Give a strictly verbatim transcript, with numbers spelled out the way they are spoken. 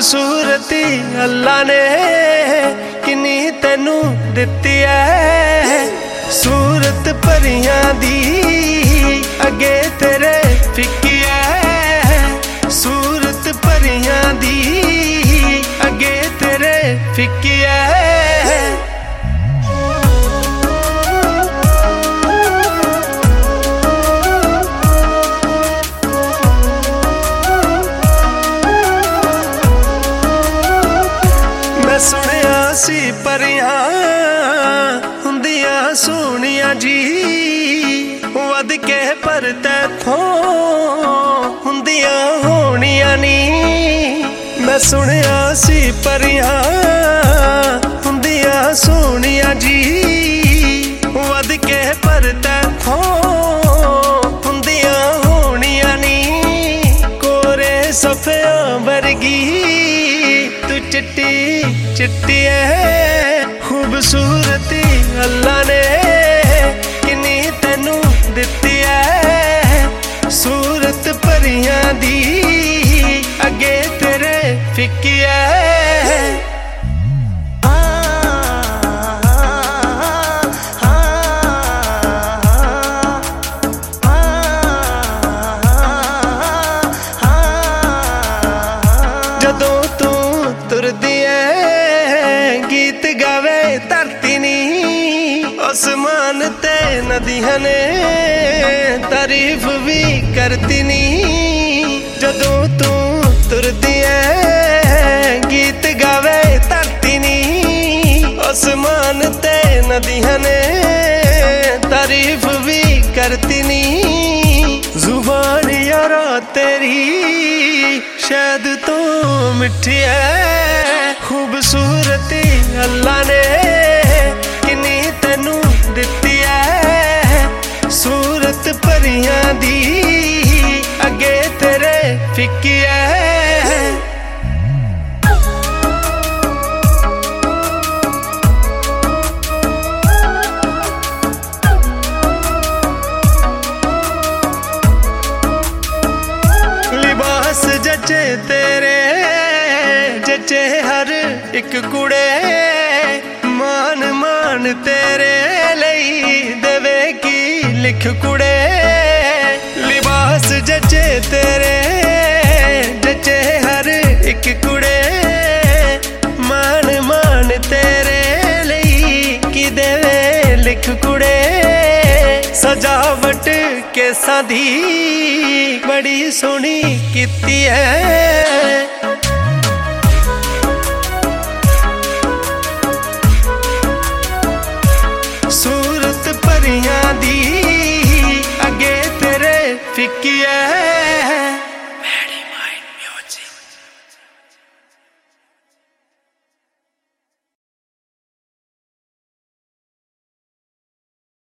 खूबसूरती अल्लाह ने किन्नी तेनू दित्ती है। सूरत परियां दी अगे तेरे फिक्की है। सूरत परियां दी अगे तेरे फिक्की है। सुनिया सी परियां हुंदियां सोहणियां जी वध के पर तैथों हुंदियां होणियां नी। मैं सुनिया सी परियां हुंदियां सोहणियां जी वध के पर तैथों हुंदियां होणियां नी। कोरे सफियां वर्गी तू चिट्टी चिट्टी है। खूबसूरती अल्लाह ने किन्नी तेनू दित्ती है। सूरत परियां दी अगे तेरे फिक्की है। जदों तू तुरदी गीत गावे धरती नी आसमान ते नदियां ने तारीफ भी करती नी। जदों तू तुरदी है गीत गावे धरती नी आसमान ते नदियां ने तारीफ भी करती नी। जुबान यारा तेरी शायद तो मिठी है। खूबसूरती अल्लाह ने किन्नी तेनू दित्ती है। सूरत परियां दी अगे तेरे फिक्की है। लिबास जचे तेरे जचे हर एक कुड़े मान मान तेरे लई देवे की लिख कुड़े। लिबास जचे तेरे जचे हर एक कुड़े मान मान तेरे लई की देवे लिख कुड़े। सजावट केसां दी बड़ी सोहनी कीती है।